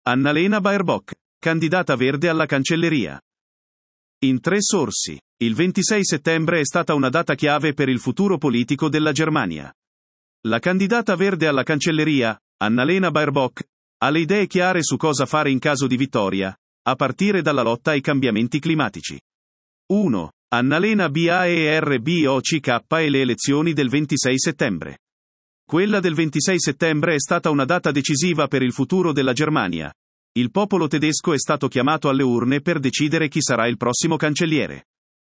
Annalena Baerbock, candidata verde alla cancelleria. In 3 sorsi. Il 26 settembre è stata una data chiave per il futuro politico della Germania. La candidata verde alla cancelleria, Annalena Baerbock, ha le idee chiare su cosa fare in caso di vittoria, a partire dalla lotta ai cambiamenti climatici. 1. Annalena Baerbock e le elezioni del 26 settembre. Quella del 26 settembre è stata una data decisiva per il futuro della Germania. Il popolo tedesco è stato chiamato alle urne per decidere chi sarà il prossimo cancelliere.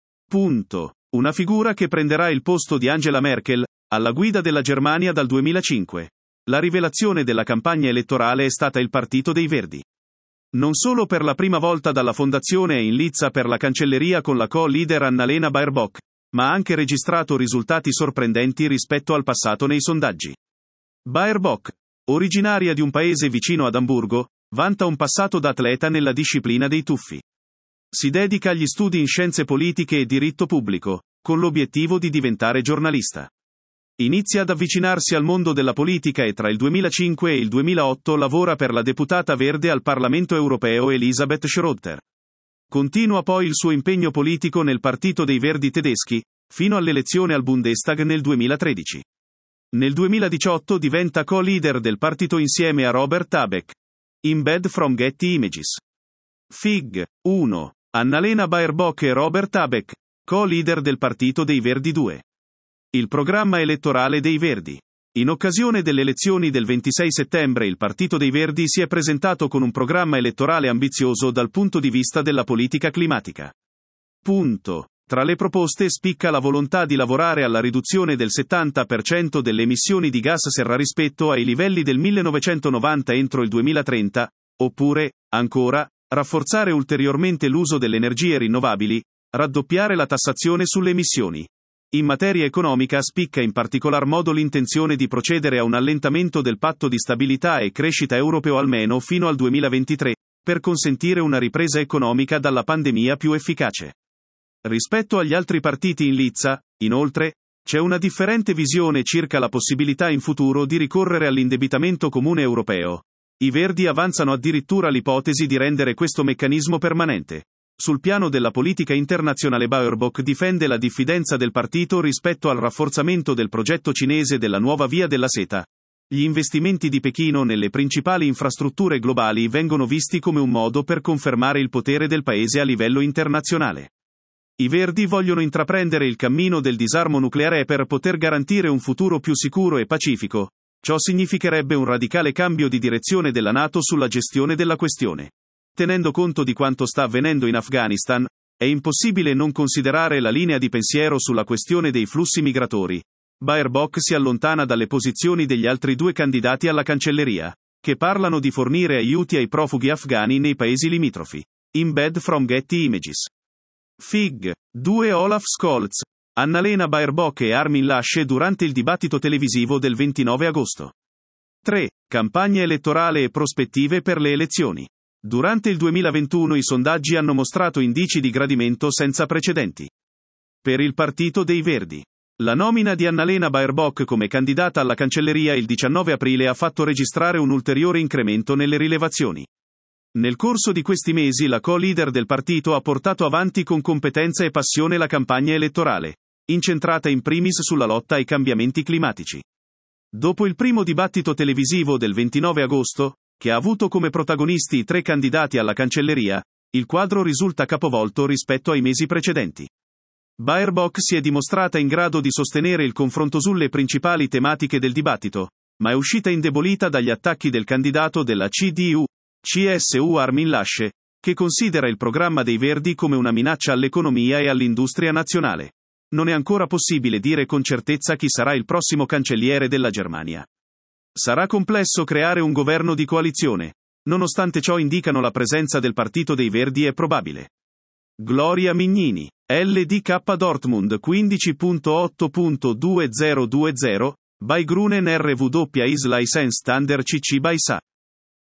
Punto. Una figura che prenderà il posto di Angela Merkel, alla guida della Germania dal 2005. La rivelazione della campagna elettorale è stata il Partito dei Verdi. Non solo per la prima volta dalla fondazione è in lizza per la cancelleria con la co-leader Annalena Baerbock, ma ha anche registrato risultati sorprendenti rispetto al passato nei sondaggi. Baerbock, originaria di un paese vicino ad Amburgo, vanta un passato da atleta nella disciplina dei tuffi. Si dedica agli studi in scienze politiche e diritto pubblico, con l'obiettivo di diventare giornalista. Inizia ad avvicinarsi al mondo della politica e tra il 2005 e il 2008 lavora per la deputata verde al Parlamento europeo Elisabeth Schroedter. Continua poi il suo impegno politico nel Partito dei Verdi tedeschi, fino all'elezione al Bundestag nel 2013. Nel 2018 diventa co-leader del partito insieme a Robert Habeck. Embed from Getty Images. Fig. 1. Annalena Baerbock e Robert Habeck, co-leader del Partito dei Verdi 2. Il programma elettorale dei Verdi. In occasione delle elezioni del 26 settembre il Partito dei Verdi si è presentato con un programma elettorale ambizioso dal punto di vista della politica climatica. Punto. Tra le proposte spicca la volontà di lavorare alla riduzione del 70% delle emissioni di gas serra rispetto ai livelli del 1990 entro il 2030, oppure, ancora, rafforzare ulteriormente l'uso delle energie rinnovabili, raddoppiare la tassazione sulle emissioni. In materia economica spicca in particolar modo l'intenzione di procedere a un allentamento del patto di stabilità e crescita europeo almeno fino al 2023, per consentire una ripresa economica dalla pandemia più efficace. Rispetto agli altri partiti in lizza, inoltre, c'è una differente visione circa la possibilità in futuro di ricorrere all'indebitamento comune europeo. I Verdi avanzano addirittura l'ipotesi di rendere questo meccanismo permanente. Sul piano della politica internazionale Baerbock difende la diffidenza del partito rispetto al rafforzamento del progetto cinese della nuova via della seta. Gli investimenti di Pechino nelle principali infrastrutture globali vengono visti come un modo per confermare il potere del paese a livello internazionale. I Verdi vogliono intraprendere il cammino del disarmo nucleare per poter garantire un futuro più sicuro e pacifico. Ciò significherebbe un radicale cambio di direzione della NATO sulla gestione della questione. Tenendo conto di quanto sta avvenendo in Afghanistan, è impossibile non considerare la linea di pensiero sulla questione dei flussi migratori. Baerbock si allontana dalle posizioni degli altri 2 candidati alla cancelleria, che parlano di fornire aiuti ai profughi afghani nei paesi limitrofi. Embed from Getty Images. Fig. 2 Olaf Scholz, Annalena Baerbock e Armin Laschet durante il dibattito televisivo del 29 agosto. 3. Campagna elettorale e prospettive per le elezioni. Durante il 2021 i sondaggi hanno mostrato indici di gradimento senza precedenti. Per il Partito dei Verdi. La nomina di Annalena Baerbock come candidata alla cancelleria il 19 aprile ha fatto registrare un ulteriore incremento nelle rilevazioni. Nel corso di questi mesi la co-leader del partito ha portato avanti con competenza e passione la campagna elettorale, incentrata in primis sulla lotta ai cambiamenti climatici. Dopo il primo dibattito televisivo del 29 agosto, che ha avuto come protagonisti i 3 candidati alla cancelleria, il quadro risulta capovolto rispetto ai mesi precedenti. Baerbock si è dimostrata in grado di sostenere il confronto sulle principali tematiche del dibattito, ma è uscita indebolita dagli attacchi del candidato della CDU-CSU Armin Laschet, che considera il programma dei Verdi come una minaccia all'economia e all'industria nazionale. Non è ancora possibile dire con certezza chi sarà il prossimo cancelliere della Germania. Sarà complesso creare un governo di coalizione. Nonostante ciò indicano la presenza del Partito dei Verdi è probabile. Gloria Mignini. LDK Dortmund 15.8.2020, by Grunen RW Isla Standard CC by SA.